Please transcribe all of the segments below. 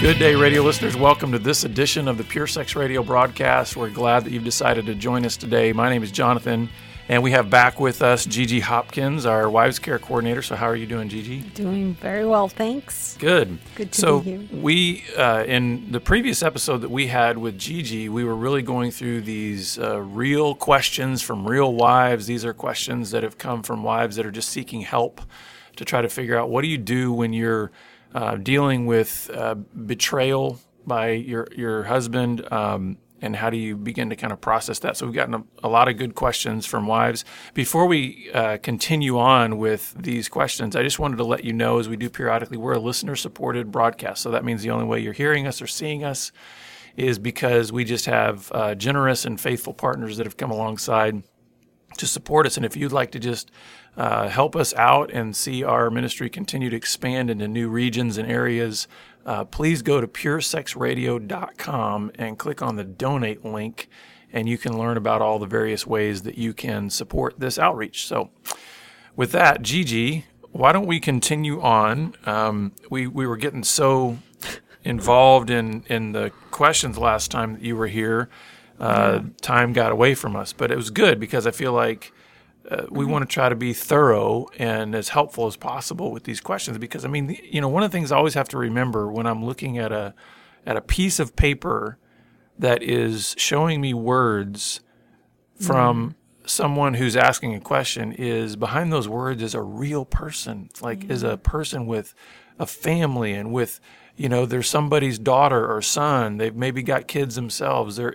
Good day, radio listeners. Welcome to this edition of the Pure Sex Radio broadcast. We're glad that you've decided to join us today. My name is Jonathan, and we have back with us Gigi Hopkins, our Wives Care Coordinator. So how are you doing, Gigi? Doing very well, thanks. Good. Good to be here. So we, in the previous episode that we had with Gigi, we were really going through these real questions from real wives. These are questions that have come from wives that are just seeking help to try to figure out what do you do when you're dealing with betrayal by your husband, and how do you begin to kind of process that? So we've gotten a lot of good questions from wives. Before we continue on with these questions, I just wanted to let you know, as we do periodically, we're a listener-supported broadcast. So that means the only way you're hearing us or seeing us is because we just have generous and faithful partners that have come alongside to support us. And if you'd like to just help us out and see our ministry continue to expand into new regions and areas, please go to puresexradio.com and click on the donate link, and you can learn about all the various ways that you can support this outreach. So with that, Gigi, why don't we continue on? We were getting so involved in the questions last time that you were here. Time got away from us, but it was good because I feel like we want to try to be thorough and as helpful as possible with these questions. Because I mean, one of the things I always have to remember when I'm looking at a piece of paper that is showing me words from someone who's asking a question is behind those words is a real person, is a person with a family and with. They're somebody's daughter or son. They've maybe got kids themselves. They're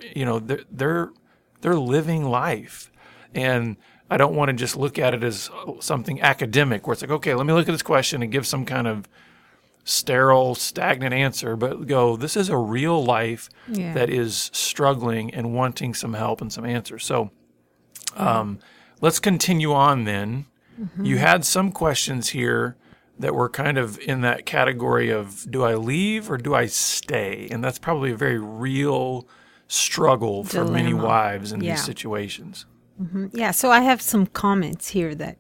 living life, and I don't want to just look at it as something academic, where it's like, okay, let me look at this question and give some kind of sterile, stagnant answer, but go, this is a real life that is struggling and wanting some help and some answers. So, let's continue on then. Mm-hmm. You had some questions here that were kind of in that category of, do I leave or do I stay? And that's probably a very real struggle for many wives in these situations. Mm-hmm. Yeah, so I have some comments here that,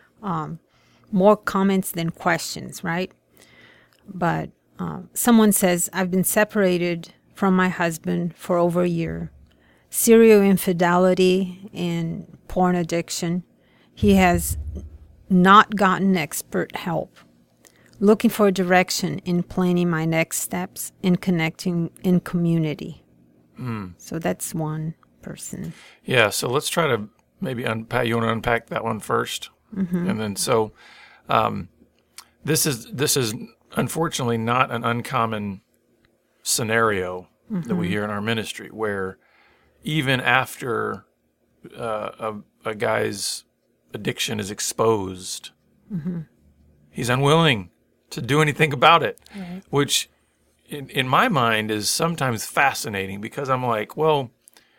more comments than questions, right? But someone says, I've been separated from my husband for over a year. Serial infidelity and porn addiction. He has not gotten expert help. Looking for direction in planning my next steps in connecting in community. So that's one person. Yeah, so let's try to maybe unpack. You want to unpack that one first? Mm-hmm. And then this is unfortunately not an uncommon scenario that we hear in our ministry, where even after a guy's addiction is exposed, he's unwilling to do anything about it, which in my mind is sometimes fascinating, because I'm like, well,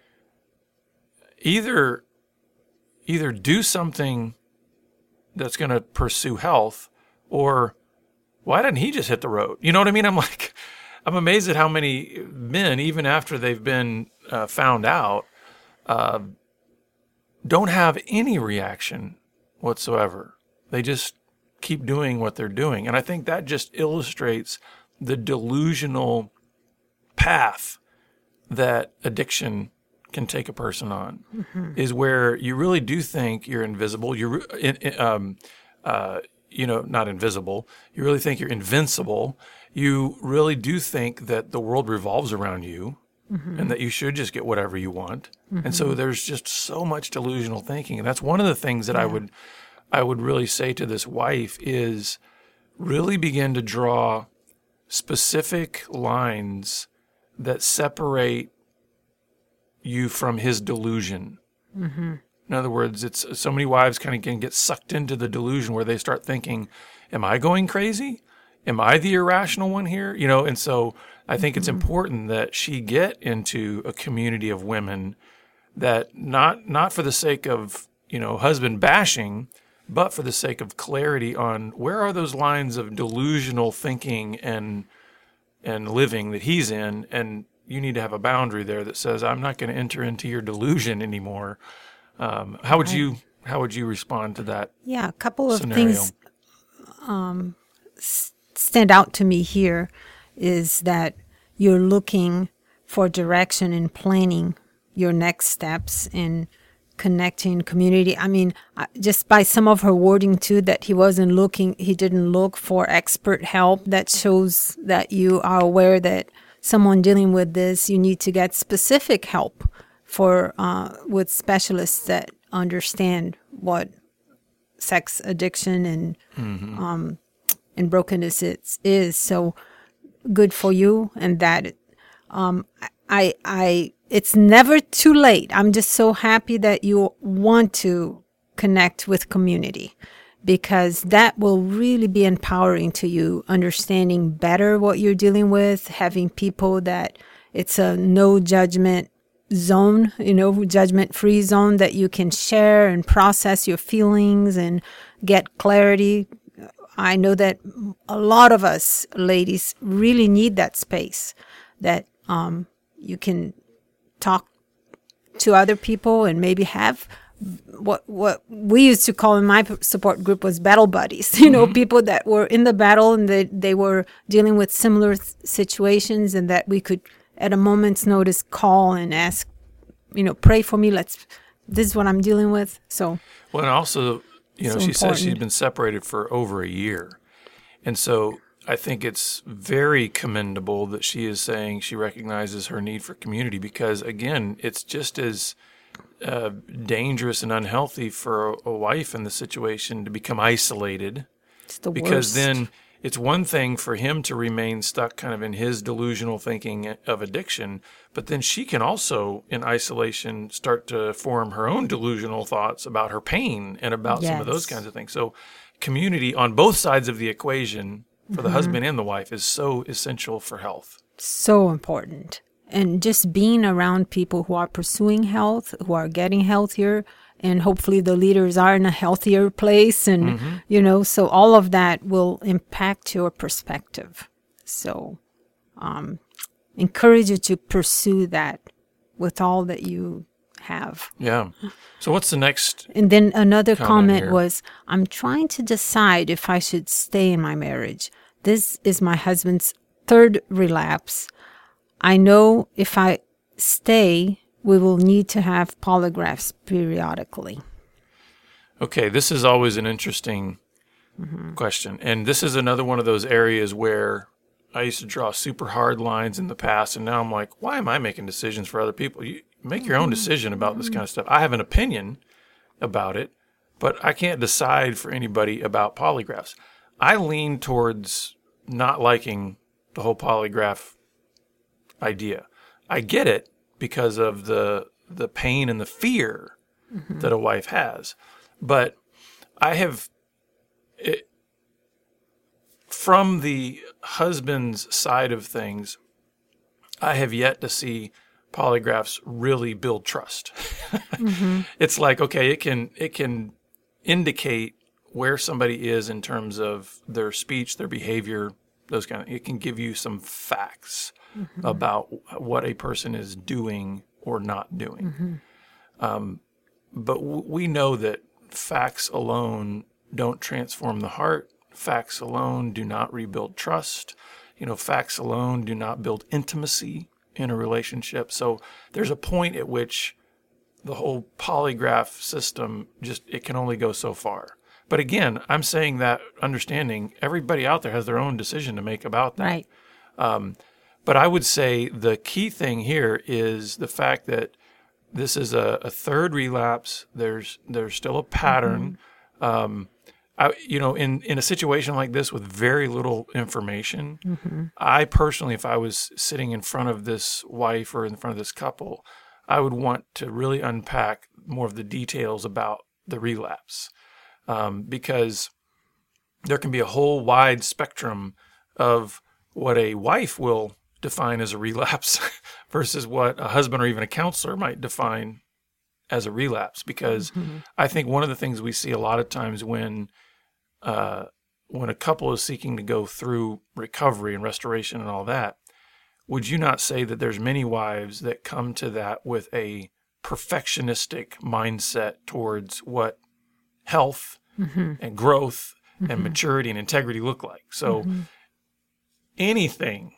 either do something that's going to pursue health, or why didn't he just hit the road? You know what I mean? I'm amazed at how many men, even after they've been found out, don't have any reaction whatsoever. They just keep doing what they're doing. And I think that just illustrates the delusional path that addiction can take a person on, is where you really do think you're invisible. You're, not invisible. You really think you're invincible. You really do think that the world revolves around you, and that you should just get whatever you want. And so there's just so much delusional thinking. And that's one of the things that I would really say to this wife is really begin to draw specific lines that separate you from his delusion. In other words, it's so many wives kind of can get sucked into the delusion where they start thinking, am I going crazy? Am I the irrational one here? And so I think it's important that she get into a community of women that not for the sake of, husband bashing, but for the sake of clarity on where are those lines of delusional thinking and living that he's in, and you need to have a boundary there that says, I'm not going to enter into your delusion anymore. How would you respond to that? Yeah, a couple of scenario? Things stand out to me here. is that you're looking for direction and planning your next steps in connecting community. I mean, just by some of her wording too, that he didn't look for expert help. That shows that you are aware that someone dealing with this, you need to get specific help with specialists that understand what sex addiction and brokenness is. So good for you, and that it's never too late. I'm just so happy that you want to connect with community, because that will really be empowering to you, understanding better what you're dealing with, having people that it's a no judgment zone, judgment-free zone that you can share and process your feelings and get clarity. I know that a lot of us ladies really need that space that you can talk to other people and maybe have what we used to call in my support group was battle buddies, people that were in the battle and they were dealing with similar situations, and that we could at a moment's notice call and ask, pray for me. This is what I'm dealing with. So, well, and also, she says she's been separated for over a year. And so I think it's very commendable that she is saying she recognizes her need for community, because, again, it's just as dangerous and unhealthy for a wife in the situation to become isolated. It's the because worst. Then it's one thing for him to remain stuck kind of in his delusional thinking of addiction, but then she can also, in isolation, start to form her own delusional thoughts about her pain and about some of those kinds of things. So community on both sides of the equation for the husband and the wife is so essential for health. So important. And just being around people who are pursuing health, who are getting healthier, and hopefully the leaders are in a healthier place. And, so all of that will impact your perspective. So encourage you to pursue that with all that you have. Yeah. So what's the next? And then another comment here was, I'm trying to decide if I should stay in my marriage. This is my husband's third relapse. I know if I stay, we will need to have polygraphs periodically. Okay, this is always an interesting question. And this is another one of those areas where I used to draw super hard lines in the past, and now I'm like, why am I making decisions for other people? You make your own decision about this kind of stuff. I have an opinion about it, but I can't decide for anybody about polygraphs. I lean towards not liking the whole polygraph idea. I get it because of the pain and the fear that a wife has. But I have, from the husband's side of things, I have yet to see polygraphs really build trust. It's like, okay, it can indicate where somebody is in terms of their speech, their behavior, it can give you some facts about what a person is doing or not doing. But we know that facts alone don't transform the heart. Facts alone do not rebuild trust. Facts alone do not build intimacy in a relationship. So there's a point at which the whole polygraph system it can only go so far. But again, I'm saying that understanding everybody out there has their own decision to make about that. Right. But I would say the key thing here is the fact that this is a third relapse. There's still a pattern. In a situation like this with very little information, I personally, if I was sitting in front of this wife or in front of this couple, I would want to really unpack more of the details about the relapse, because there can be a whole wide spectrum of what a wife will define as a relapse versus what a husband or even a counselor might define as a relapse. Because I think one of the things we see a lot of times when a couple is seeking to go through recovery and restoration and all that, would you not say that there's many wives that come to that with a perfectionistic mindset towards what health and growth and maturity and integrity look like? So anything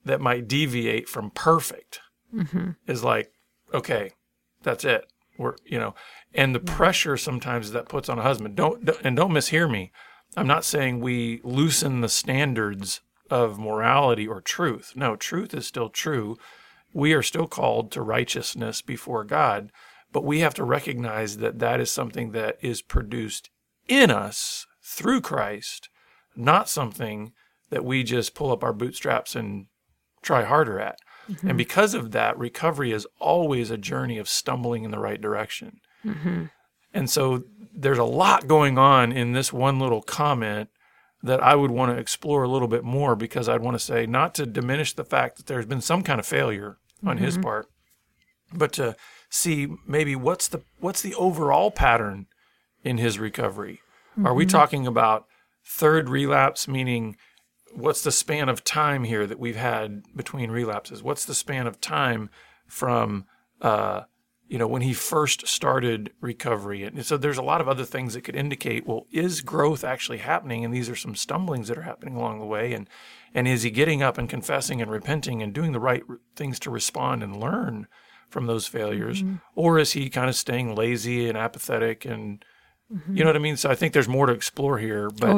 that might deviate from perfect is like, okay, that's it. And the pressure sometimes that puts on a husband. Don't mishear me. I'm not saying we loosen the standards of morality or truth. No, truth is still true. We are still called to righteousness before God, but we have to recognize that that is something that is produced in us through Christ, not something that we just pull up our bootstraps and try harder at. And because of that, recovery is always a journey of stumbling in the right direction. And so there's a lot going on in this one little comment that I would want to explore a little bit more, because I'd want to say, not to diminish the fact that there's been some kind of failure on his part, but to see maybe what's the overall pattern in his recovery. Are we talking about third relapse, meaning what's the span of time here that we've had between relapses? What's the span of time from when he first started recovery? And so there's a lot of other things that could indicate, well, is growth actually happening? And these are some stumblings that are happening along the way. And is he getting up and confessing and repenting and doing the right things to respond and learn from those failures? Or is he kind of staying lazy and apathetic? And you know what I mean? So I think there's more to explore here. But,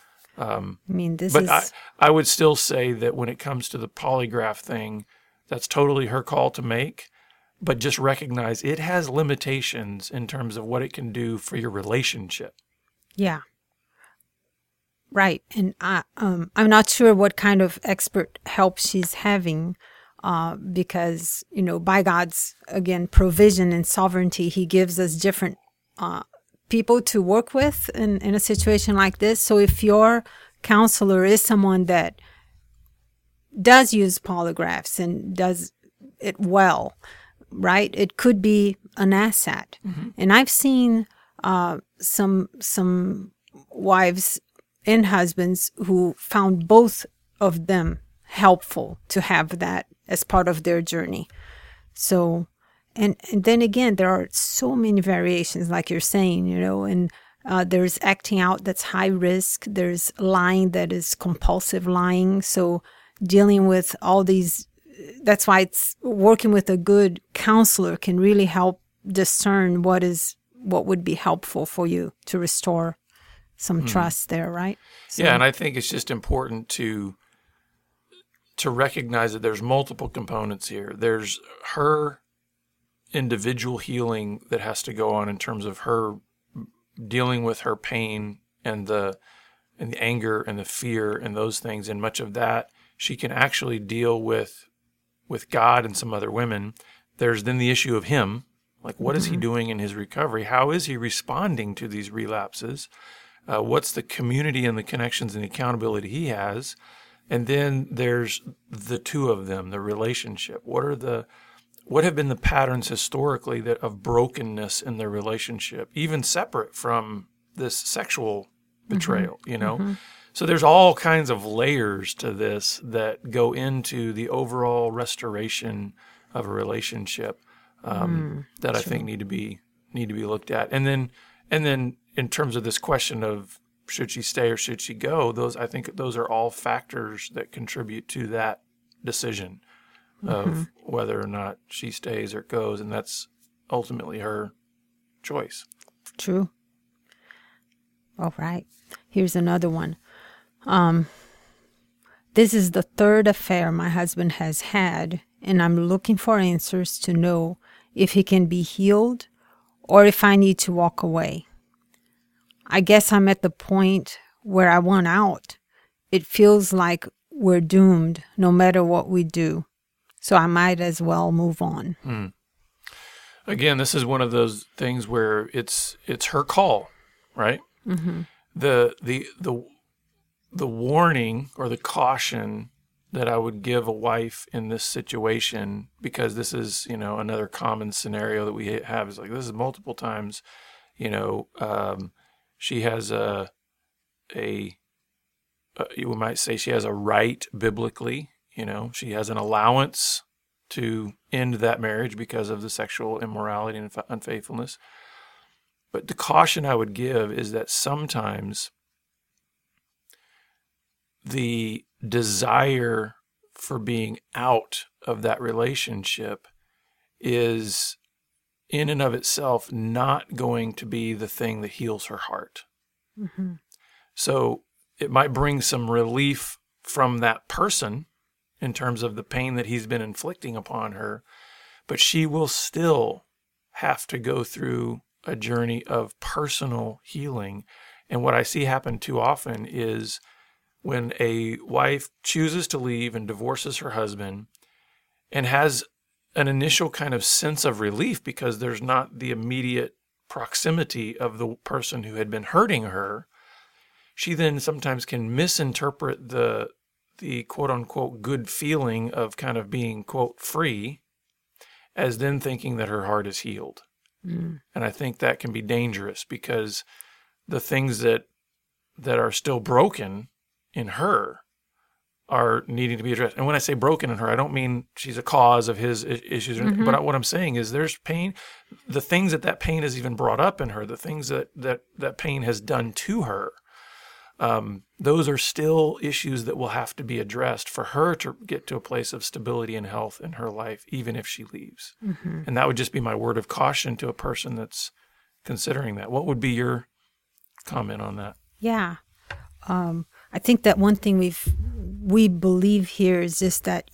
I would still say that when it comes to the polygraph thing, that's totally her call to make. But just recognize it has limitations in terms of what it can do for your relationship. Yeah. Right. And I'm not sure what kind of expert help she's having, because, by God's, again, provision and sovereignty, he gives us different people to work with in a situation like this. So if your counselor is someone that does use polygraphs and does it well, right, it could be an asset. And I've seen some wives and husbands who found both of them helpful to have that as part of their journey. So, and then again, there are so many variations, like you're saying, and there's acting out that's high risk. There's lying that is compulsive lying. So dealing with all these, that's why it's working with a good counselor can really help discern what would be helpful for you to restore some trust there, right? So, yeah, and I think it's just important to recognize that there's multiple components here. There's her individual healing that has to go on in terms of her dealing with her pain and the anger and the fear and those things, and much of that she can actually deal with God and some other women. There's then the issue of him, like what is he doing in his recovery? How is he responding to these relapses? What's the community and the connections and the accountability he has? And then there's the two of them, the relationship. What have been the patterns historically of brokenness in their relationship, even separate from this sexual betrayal, So there's all kinds of layers to this that go into the overall restoration of a relationship that I think need to be looked at. And then in terms of this question of should she stay or should she go, I think those are all factors that contribute to that decision of whether or not she stays or goes, and that's ultimately her choice. True. All right. Here's another one. This is the third affair my husband has had, and I'm looking for answers to know if he can be healed or if I need to walk away. I guess I'm at the point where I want out. It feels like we're doomed no matter what we do. So I might as well move on. Again, this is one of those things where it's her call, right? The warning or the caution that I would give a wife in this situation, because this is, another common scenario that we have, is like, this is multiple times, she has you might say she has a right biblically, she has an allowance to end that marriage because of the sexual immorality and unfaithfulness. But the caution I would give is that sometimes the desire for being out of that relationship is in and of itself not going to be the thing that heals her heart. Mm-hmm. So it might bring some relief from that person in terms of the pain that he's been inflicting upon her, but she will still have to go through a journey of personal healing. And what I see happen too often is when a wife chooses to leave and divorces her husband and has an initial kind of sense of relief because there's not the immediate proximity of the person who had been hurting her, she then sometimes can misinterpret the quote unquote good feeling of kind of being quote free as then thinking that her heart is healed. Mm. And I think that can be dangerous because the things that are still broken in her are needing to be addressed. And when I say broken in her, I don't mean she's a cause of his issues. Mm-hmm. But what I'm saying is there's pain. The things that pain has even brought up in her, the things that pain has done to her, those are still issues that will have to be addressed for her to get to a place of stability and health in her life, even if she leaves. Mm-hmm. And that would just be my word of caution to a person that's considering that. What would be your comment on that? Yeah. I think that one thing we believe here is just that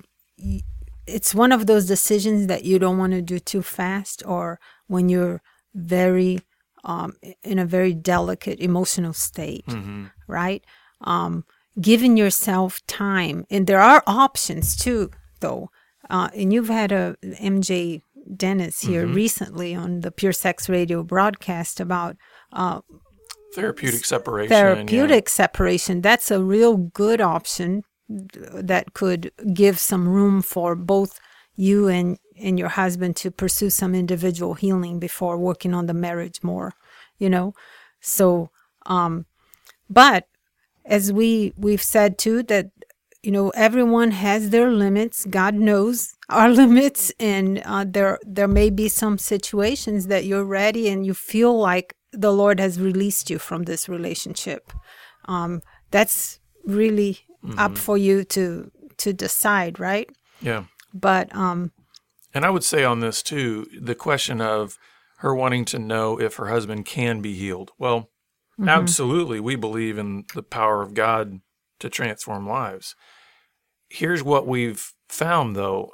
it's one of those decisions that you don't want to do too fast, or when you're very in a very delicate emotional state, Mm-hmm. right? Giving yourself time, and there are options too, though. And you've had a MJ Dennis here Mm-hmm. recently on the Pure Sex Radio broadcast about Therapeutic separation. Therapeutic separation. That's a real good option that could give some room for both you and your husband to pursue some individual healing before working on the marriage more, So, but as we've said too, that, everyone has their limits. God knows our limits. And there may be some situations that you're ready and you feel like the Lord has released you from this relationship. That's really up for you to decide, right? Yeah. But and I would say on this too, the question of her wanting to know if her husband can be healed. Well, absolutely, we believe in the power of God to transform lives. Here's what we've found, though.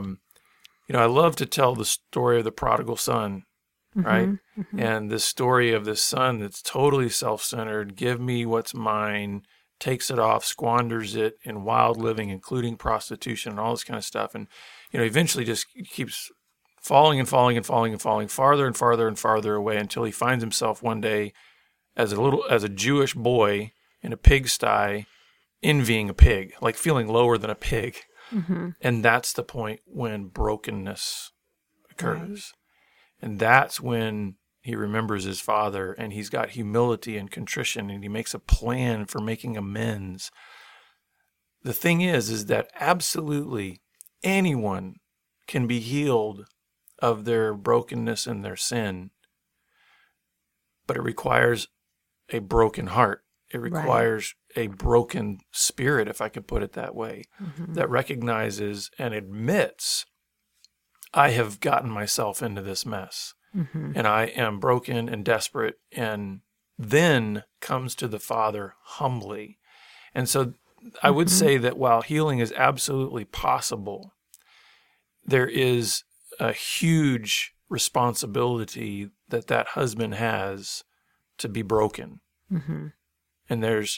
I love to tell the story of the prodigal son, right? Mm-hmm. And the story of this son that's totally self-centered, give me what's mine, takes it off, squanders it in wild living, including prostitution and all this kind of stuff. And, eventually just keeps falling and falling and falling and falling farther and farther and farther away until he finds himself one day as a Jewish boy in a pigsty, envying a pig, like feeling lower than a pig. Mm-hmm. And that's the point when brokenness occurs. Right. And that's when he remembers his father and he's got humility and contrition and he makes a plan for making amends. The thing is that absolutely anyone can be healed of their brokenness and their sin, but it requires a broken heart. It requires a broken spirit, if I could put it that way, that recognizes and admits, I have gotten myself into this mess and I am broken and desperate, and then comes to the Father humbly. And so I would say that while healing is absolutely possible, there is a huge responsibility that husband has to be broken. Mm-hmm. And there's,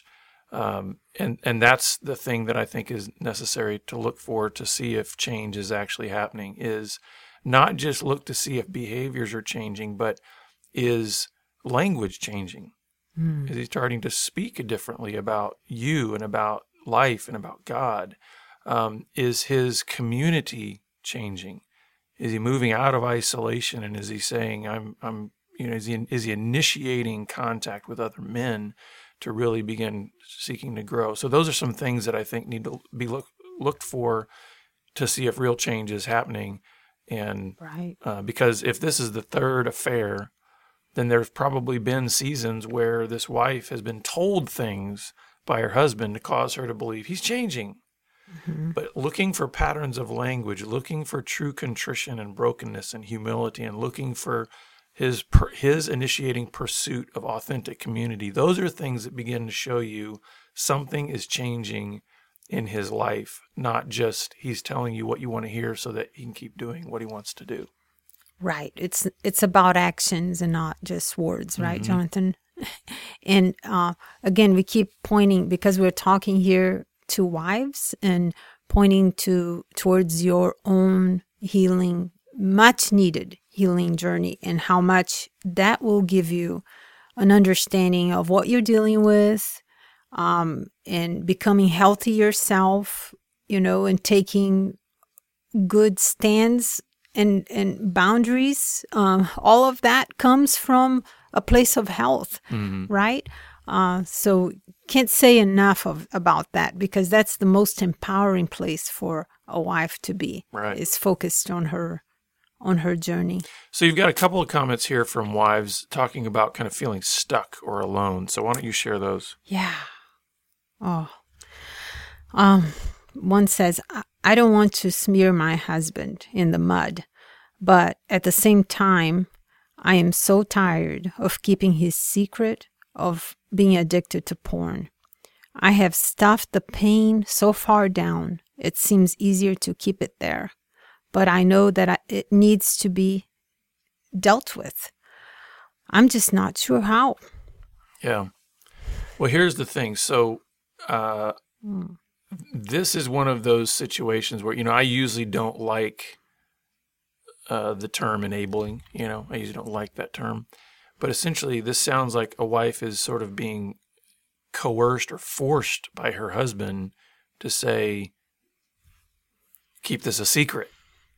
and that's the thing that I think is necessary to look for to see if change is actually happening, is not just look to see if behaviors are changing, but is language changing? Is he starting to speak differently about you and about life and about God? Is his community changing? Is he moving out of isolation, and is he saying, is he initiating contact with other men to really begin seeking to grow? So those are some things that I think need to be looked for to see if real change is happening. And because if this is the third affair, then there's probably been seasons where this wife has been told things by her husband to cause her to believe he's changing. But looking for patterns of language, looking for true contrition and brokenness and humility, and looking for his initiating pursuit of authentic community, those are things that begin to show you something is changing in his life, not just he's telling you what you want to hear so that he can keep doing what he wants to do. Right. It's about actions and not just words, right, Jonathan? And again, we keep pointing, because we're talking here to wives, and pointing towards your own healing, much needed healing journey, and how much that will give you an understanding of what you're dealing with, and becoming healthy yourself, and taking good stands and boundaries. All of that comes from a place of health, right? So can't say enough about that, because that's the most empowering place for a wife to be, right, is focused on her journey. So you've got a couple of comments here from wives talking about kind of feeling stuck or alone. So why don't you share those? Yeah. Oh. One says, I don't want to smear my husband in the mud, but at the same time, I am so tired of keeping his secret of being addicted to porn. I have stuffed the pain so far down, it seems easier to keep it there. But I know that it needs to be dealt with. I'm just not sure how. Yeah. Well, here's the thing. So this is one of those situations where, I usually don't like the term enabling. I usually don't like that term. But essentially, this sounds like a wife is sort of being coerced or forced by her husband to say, keep this a secret.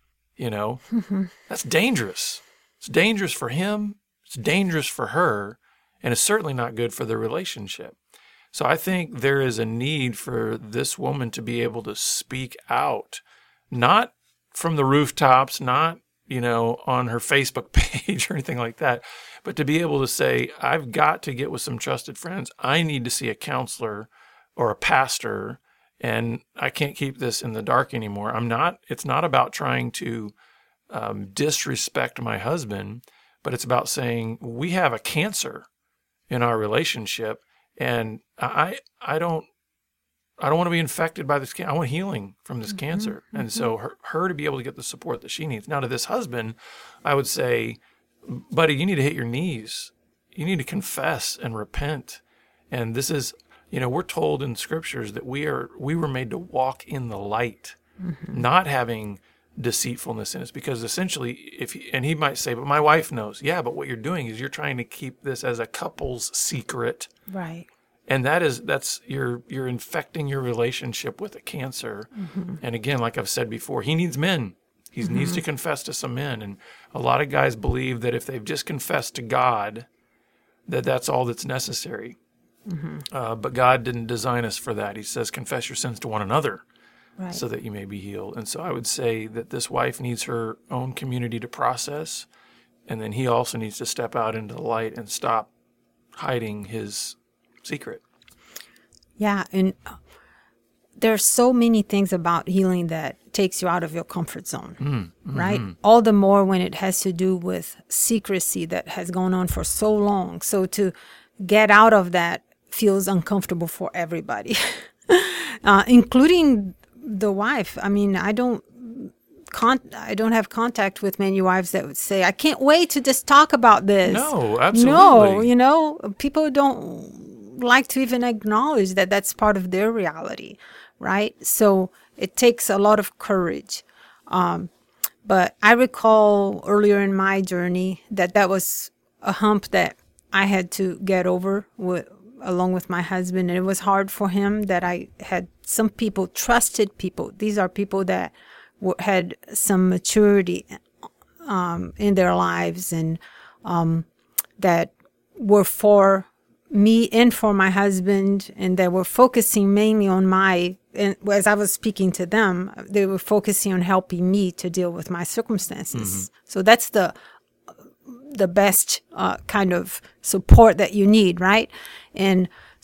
That's dangerous. It's dangerous for him. It's dangerous for her. And it's certainly not good for the relationship. So I think there is a need for this woman to be able to speak out, not from the rooftops, not, on her Facebook page or anything like that, but to be able to say, I've got to get with some trusted friends. I need to see a counselor or a pastor, and I can't keep this in the dark anymore. It's not about trying to disrespect my husband, but it's about saying we have a cancer in our relationship, and I don't want to be infected by this. I want healing from this cancer. And so her to be able to get the support that she needs. Now, to this husband, I would say, buddy, you need to hit your knees. You need to confess and repent. And this is, we're told in scriptures that we were made to walk in the light, not having deceitfulness in us. Because essentially, and he might say, but my wife knows. Yeah, but what you're doing is you're trying to keep this as a couple's secret. Right. And you're infecting your relationship with a cancer. And again, like I've said before, he needs men. He needs to confess to some men. And a lot of guys believe that if they've just confessed to God, that's all that's necessary. But God didn't design us for that. He says, confess your sins to one another, right, so that you may be healed. And so I would say that this wife needs her own community to process. And then he also needs to step out into the light and stop hiding his secret. Yeah, and there's so many things about healing that takes you out of your comfort zone, right? All the more when it has to do with secrecy that has gone on for so long. So to get out of that feels uncomfortable for everybody, including the wife. I mean, I don't have contact with many wives that would say, I can't wait to just talk about this. No, absolutely. No, people don't like to even acknowledge that that's part of their reality, right? So it takes a lot of courage. But I recall earlier in my journey that was a hump that I had to get over along with my husband. And it was hard for him that I had some people, trusted people. These are people that had some maturity in their lives, and that were for me and for my husband, and they were focusing mainly on and as I was speaking to them, they were focusing on helping me to deal with my circumstances. So that's the best kind of support that you need, right? And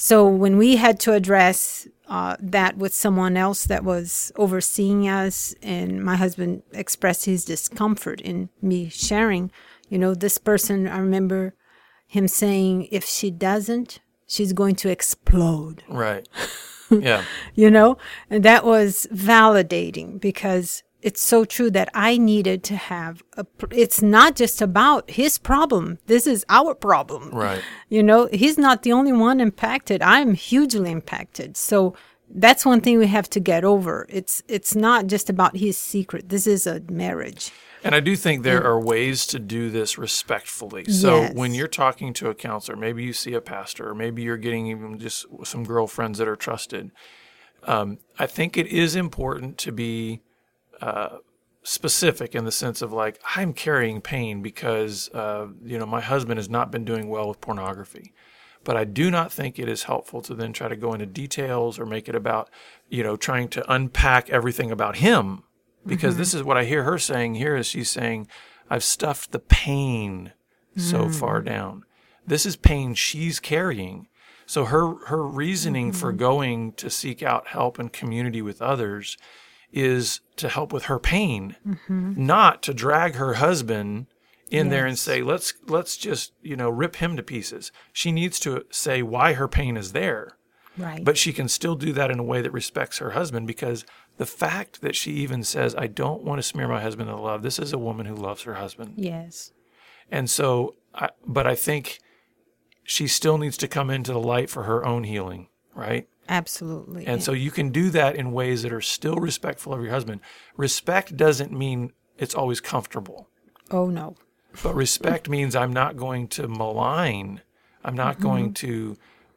So when we had to address that with someone else that was overseeing us, and my husband expressed his discomfort in me sharing, this person, I remember him saying, if she doesn't, she's going to explode. Right. Yeah. And that was validating, because it's so true that I needed to have it's not just about his problem. This is our problem. Right. He's not the only one impacted. I'm hugely impacted. So that's one thing we have to get over. It's not just about his secret. This is a marriage. And I do think there are ways to do this respectfully. So when you're talking to a counselor, maybe you see a pastor, or maybe you're getting even just some girlfriends that are trusted. I think it is important to be specific in the sense of like, I'm carrying pain because, my husband has not been doing well with pornography. But I do not think it is helpful to then try to go into details or make it about, trying to unpack everything about him. Because this is what I hear her saying here is she's saying, I've stuffed the pain so far down. This is pain she's carrying. So her reasoning for going to seek out help and community with others is to help with her pain, not to drag her husband in there and say, let's just, rip him to pieces. She needs to say why her pain is there. Right. But she can still do that in a way that respects her husband, because the fact that she even says, I don't want to smear my husband in love, this is a woman who loves her husband. Yes. And so, but I think she still needs to come into the light for her own healing, right? Absolutely. And so you can do that in ways that are still respectful of your husband. Respect doesn't mean it's always comfortable. Oh, no. But respect means I'm not going to malign. I'm not going to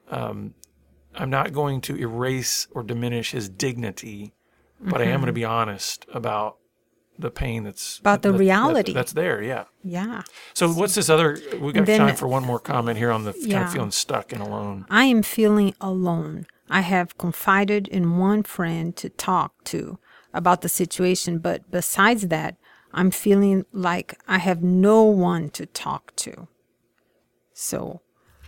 erase or diminish his dignity, but I am going to be honest about the pain that's about the reality that's there. Yeah. Yeah. So what's this other? We got time for one more comment here on the kind of feeling stuck and alone. I am feeling alone. I have confided in one friend to talk to about the situation, but besides that, I'm feeling like I have no one to talk to. So,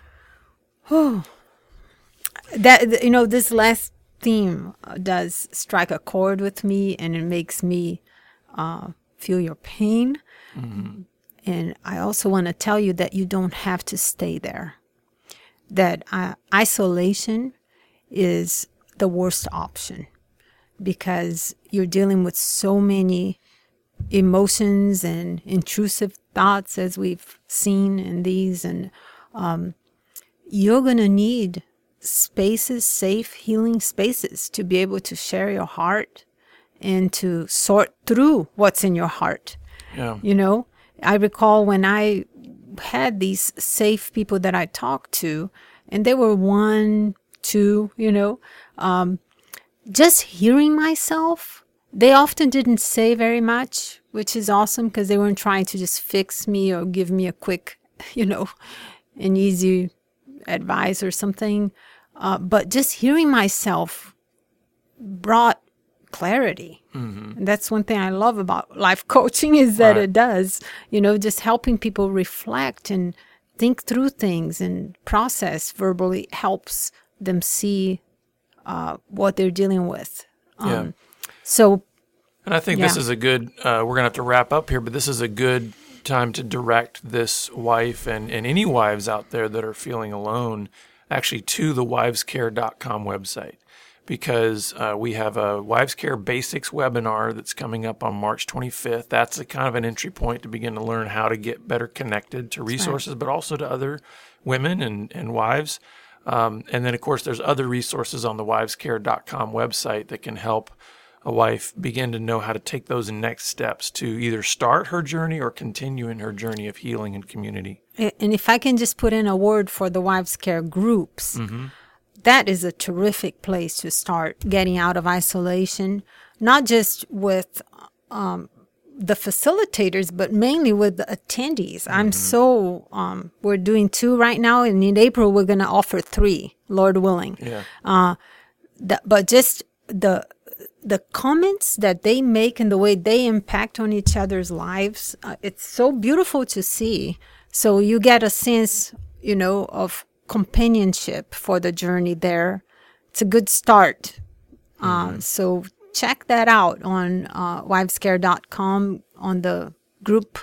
this last theme does strike a chord with me, and it makes me feel your pain. And I also want to tell you that you don't have to stay there. That isolation is the worst option, because you're dealing with so many emotions and intrusive thoughts, as we've seen in these, and you're going to need spaces, safe healing spaces, to be able to share your heart and to sort through what's in your heart. Yeah. I recall when I had these safe people that I talked to, and they were 1, 2, just hearing myself. They often didn't say very much, which is awesome, because they weren't trying to just fix me or give me a quick, an easy advice or something. But just hearing myself brought clarity. And that's one thing I love about life coaching, is that it does, just helping people reflect and think through things and process verbally helps them see what they're dealing with. So, and I think this is a good, we're going to have to wrap up here, but this is a good time to direct this wife and any wives out there that are feeling alone, actually to the wivescare.com website, because we have a Wives Care Basics webinar that's coming up on March 25th. That's a kind of an entry point to begin to learn how to get better connected to resources, but also to other women and wives. And then, of course, there's other resources on the wivescare.com website that can help a wife begin to know how to take those next steps to either start her journey or continue in her journey of healing and community. And if I can just put in a word for the Wives Care groups, that is a terrific place to start getting out of isolation, not just with the facilitators, but mainly with the attendees. I'm so, we're doing 2 right now, and in April we're going to offer 3, Lord willing. Yeah. But just the comments that they make and the way they impact on each other's lives, it's so beautiful to see. So you get a sense, of companionship for the journey there. It's a good start. So check that out on wivescare.com on the group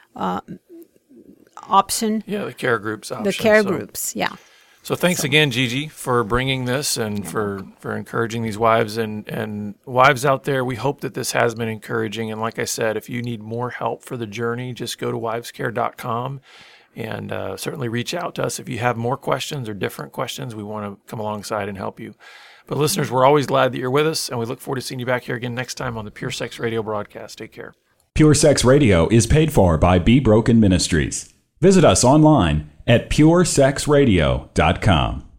option. Yeah, the care groups option. The care groups, yeah. So thanks again, Gigi, for bringing this and for encouraging these wives and wives out there. We hope that this has been encouraging. And like I said, if you need more help for the journey, just go to wivescare.com and certainly reach out to us. If you have more questions or different questions, we want to come alongside and help you. But listeners, we're always glad that you're with us, and we look forward to seeing you back here again next time on the Pure Sex Radio broadcast. Take care. Pure Sex Radio is paid for by Be Broken Ministries. Visit us online at puresexradio.com.